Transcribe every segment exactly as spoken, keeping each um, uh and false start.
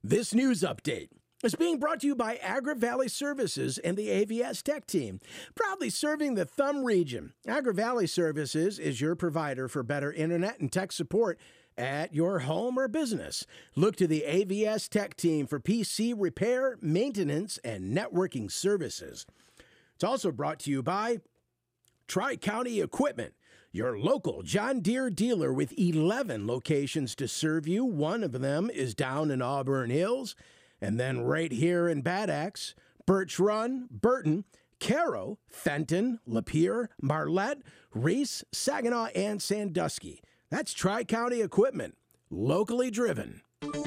This news update is being brought to you by Agri Valley Services and the A V S Tech Team, proudly serving the Thumb region. Agri Valley Services is your provider for better internet and tech support at your home or business. Look to the A V S Tech Team for P C repair, maintenance, and networking services. It's also brought to you by Tri-County Equipment, your local John Deere dealer with eleven locations to serve you. One of them is down in Auburn Hills, and then right here in Bad Axe, Birch Run, Burton, Caro, Fenton, Lapeer, Marlette, Reese, Saginaw, and Sandusky. That's Tri-County Equipment, locally driven.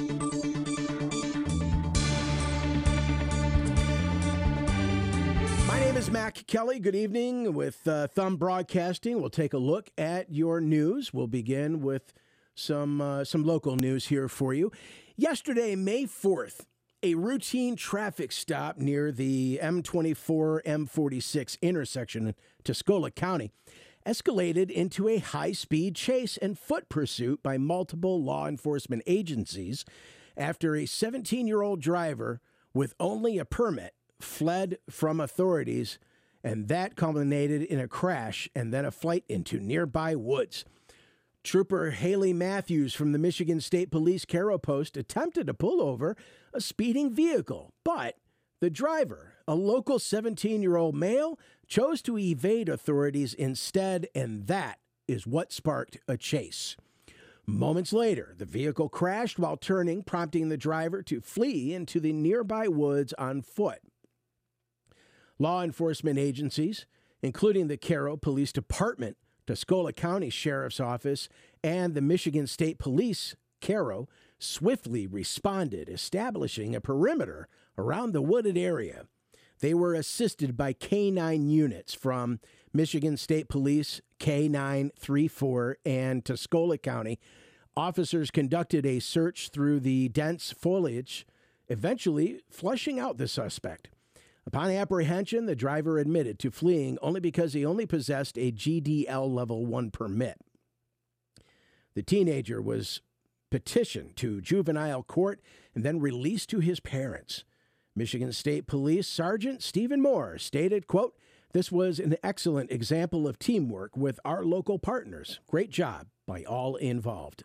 My name is Mac Kelly. Good evening with uh, Thumb Broadcasting. We'll take a look at your news. We'll begin with some uh, some local news here for you. Yesterday, May fourth, a routine traffic stop near the M twenty-four M forty-six intersection in Tuscola County escalated into a high-speed chase and foot pursuit by multiple law enforcement agencies after a seventeen-year-old driver with only a permit fled from authorities, and that culminated in a crash and then a flight into nearby woods. Trooper Haley Matthews from the Michigan State Police Caro Post attempted to pull over a speeding vehicle, but the driver, a local seventeen-year-old male, chose to evade authorities instead, and that is what sparked a chase. Moments later, the vehicle crashed while turning, prompting the driver to flee into the nearby woods on foot. Law enforcement agencies, including the Caro Police Department, Tuscola County Sheriff's Office, and the Michigan State Police, Caro, swiftly responded, establishing a perimeter around the wooded area. They were assisted by K nine units from Michigan State Police, K nine thirty-four, and Tuscola County. Officers conducted a search through the dense foliage, eventually flushing out the suspect. Upon apprehension, the driver admitted to fleeing only because he only possessed a G D L Level one permit. The teenager was petitioned to juvenile court and then released to his parents. Michigan State Police Sergeant Stephen Moore stated, quote, "This was an excellent example of teamwork with our local partners. Great job by all involved."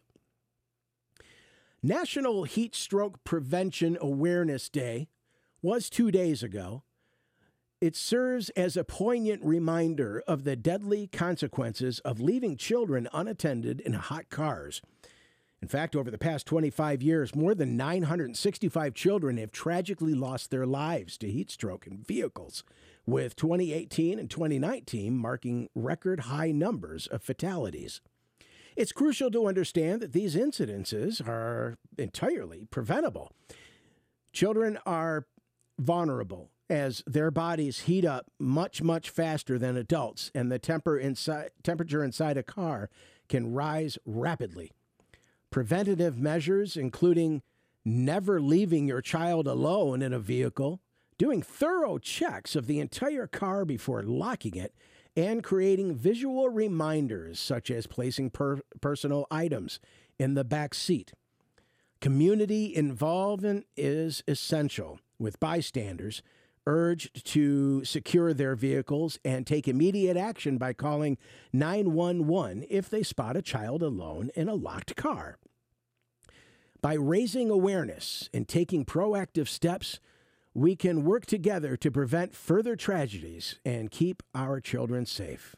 National Heat Stroke Prevention Awareness Day was two days ago. It serves as a poignant reminder of the deadly consequences of leaving children unattended in hot cars. In fact, over the past twenty-five years, more than nine hundred sixty-five children have tragically lost their lives to heat stroke in vehicles, with twenty eighteen and twenty nineteen marking record high numbers of fatalities. It's crucial to understand that these incidences are entirely preventable. Children are vulnerable as their bodies heat up much, much faster than adults, and the temper inside, temperature inside a car can rise rapidly. Preventative measures, including never leaving your child alone in a vehicle, doing thorough checks of the entire car before locking it, and creating visual reminders such as placing per- personal items in the back seat. Community involvement is essential, with bystanders urged to secure their vehicles and take immediate action by calling nine one one if they spot a child alone in a locked car. By raising awareness and taking proactive steps, we can work together to prevent further tragedies and keep our children safe.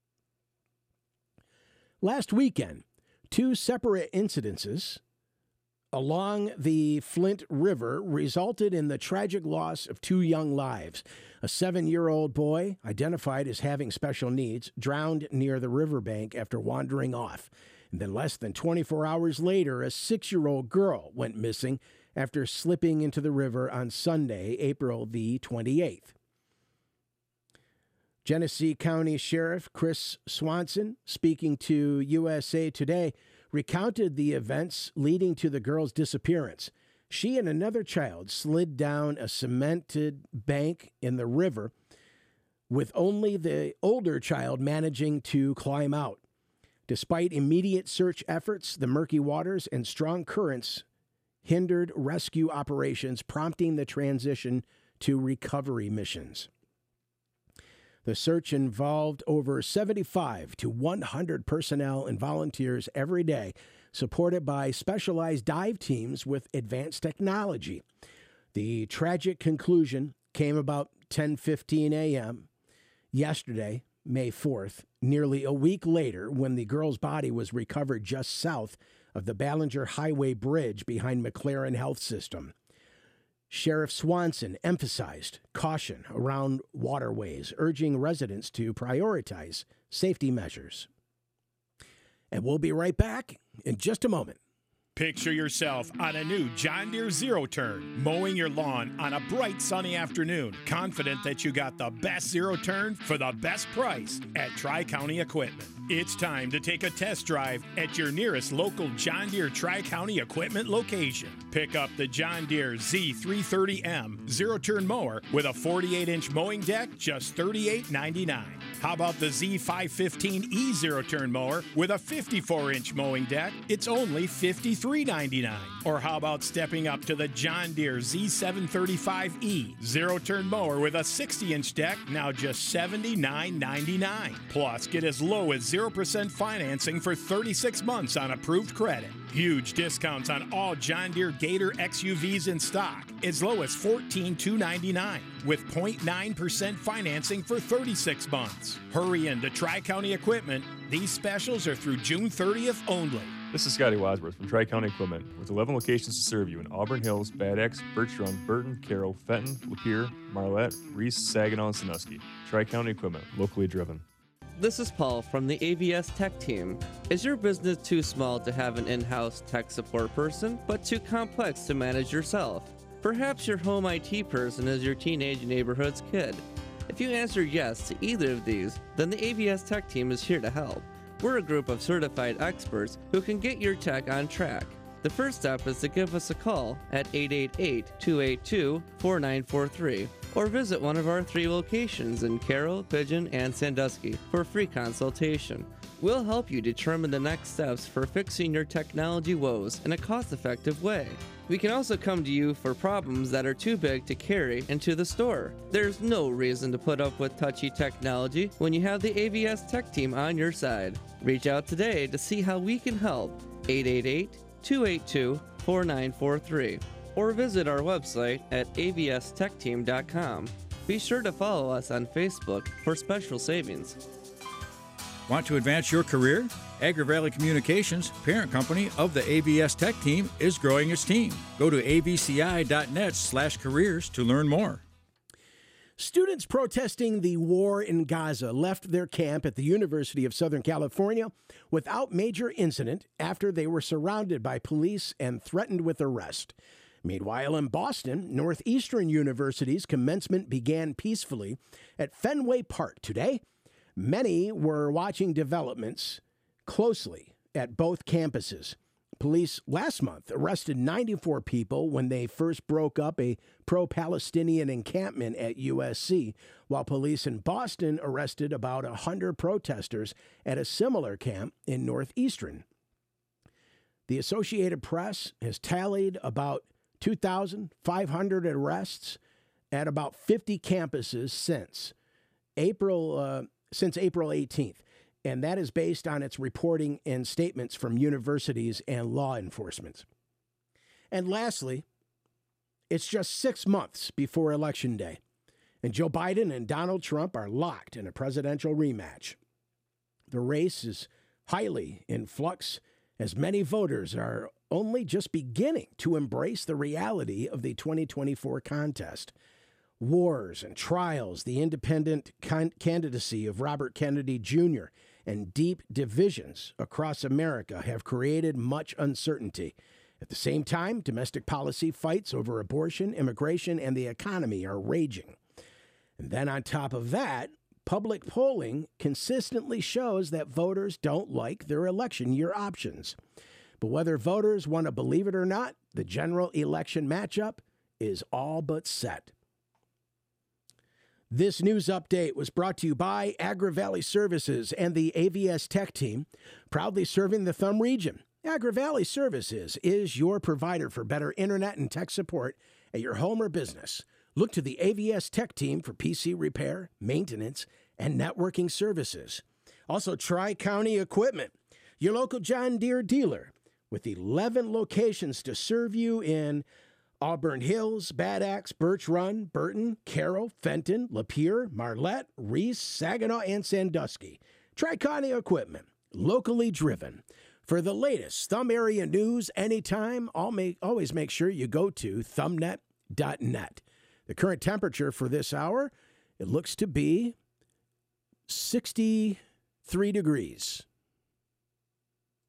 Last weekend, two separate incidences along the Flint River resulted in the tragic loss of two young lives. A seven-year-old boy, identified as having special needs, drowned near the riverbank after wandering off. And then less than twenty-four hours later, a six-year-old girl went missing after slipping into the river on Sunday, April the twenty-eighth. Genesee County Sheriff Chris Swanson, speaking to U S A Today, recounted the events leading to the girl's disappearance. She and another child slid down a cemented bank in the river, with only the older child managing to climb out. Despite immediate search efforts, the murky waters and strong currents hindered rescue operations, prompting the transition to recovery missions. The search involved over seventy-five to one hundred personnel and volunteers every day, supported by specialized dive teams with advanced technology. The tragic conclusion came about ten fifteen a.m. yesterday, May fourth, nearly a week later, when the girl's body was recovered just south of the Ballinger Highway Bridge behind McLaren Health System. Sheriff Swanson emphasized caution around waterways, urging residents to prioritize safety measures. And we'll be right back in just a moment. Picture yourself on a new John Deere Zero Turn, mowing your lawn on a bright sunny afternoon, confident that you got the best Zero Turn for the best price at Tri-County Equipment. It's time to take a test drive at your nearest local John Deere Tri-County Equipment location. Pick up the John Deere Z three thirty M Zero Turn mower with a forty-eight inch mowing deck, just thirty-eight ninety-nine. How about the Z five fifteen E Zero Turn mower with a fifty-four inch mowing deck? It's only fifty-three ninety-nine. Or how about stepping up to the John Deere Z seven thirty-five E Zero Turn mower with a sixty inch deck, now just seventy-nine ninety-nine. Plus, get as low as zero percent financing for thirty-six months on approved credit. Huge discounts on all John Deere Gator X U Vs in stock, as low as fourteen thousand two hundred ninety-nine dollars with zero point nine percent financing for thirty-six months. Hurry into Tri-County Equipment. These specials are through June thirtieth only. This is Scotty Wadsworth from Tri-County Equipment, with eleven locations to serve you in Auburn Hills, Bad Axe, Birch Run, Burton, Carroll, Fenton, Lapeer, Marlette, Reese, Saginaw, and Sandusky. Tri-County Equipment, locally driven. This is Paul from the A V S Tech Team. Is your business too small to have an in-house tech support person, but too complex to manage yourself? Perhaps your home I T person is your teenage neighborhood's kid. If you answer yes to either of these, then the A V S Tech Team is here to help. We're a group of certified experts who can get your tech on track. The first step is to give us a call at eight eight eight, two eight two, four nine four three or visit one of our three locations in Carroll, Pigeon, and Sandusky for a free consultation. We'll help you determine the next steps for fixing your technology woes in a cost-effective way. We can also come to you for problems that are too big to carry into the store. There's no reason to put up with touchy technology when you have the A V S Tech Team on your side. Reach out today to see how we can help. eight eight eight, two eight two, four nine four three or visit our website at a v s tech team dot com. Be sure to follow us on Facebook for special savings. Want to advance your career? Agri Valley Communications, parent company of the A V S Tech Team, is growing its team. Go to a v c i dot net slash careers to learn more. Students protesting the war in Gaza left their camp at the University of Southern California without major incident after they were surrounded by police and threatened with arrest. Meanwhile, in Boston, Northeastern University's commencement began peacefully at Fenway Park today. Many were watching developments closely at both campuses. Police last month arrested ninety-four people when they first broke up a pro-Palestinian encampment at U S C, while police in Boston arrested about one hundred protesters at a similar camp in Northeastern. The Associated Press has tallied about two thousand five hundred arrests at about fifty campuses since April uh, since April eighteenth. And that is based on its reporting and statements from universities and law enforcement. And lastly, it's just six months before Election Day, and Joe Biden and Donald Trump are locked in a presidential rematch. The race is highly in flux, as many voters are only just beginning to embrace the reality of the twenty twenty-four contest. Wars and trials, the independent con- candidacy of Robert Kennedy Junior, and deep divisions across America have created much uncertainty. At the same time, domestic policy fights over abortion, immigration, and the economy are raging. And then on top of that, public polling consistently shows that voters don't like their election year options. But whether voters want to believe it or not, the general election matchup is all but set. This news update was brought to you by Agri Valley Services and the A V S Tech Team, proudly serving the Thumb region. AgriValley Services is your provider for better internet and tech support at your home or business. Look to the A V S Tech Team for P C repair, maintenance, and networking services. Also, Tri-County Equipment, your local John Deere dealer, with eleven locations to serve you in Auburn Hills, Bad Axe, Birch Run, Burton, Carroll, Fenton, Lapeer, Marlette, Reese, Saginaw, and Sandusky. Tri-County Equipment, locally driven. For the latest Thumb area news anytime, I'll make, always make sure you go to thumbnet dot net. The current temperature for this hour, it looks to be sixty-three degrees.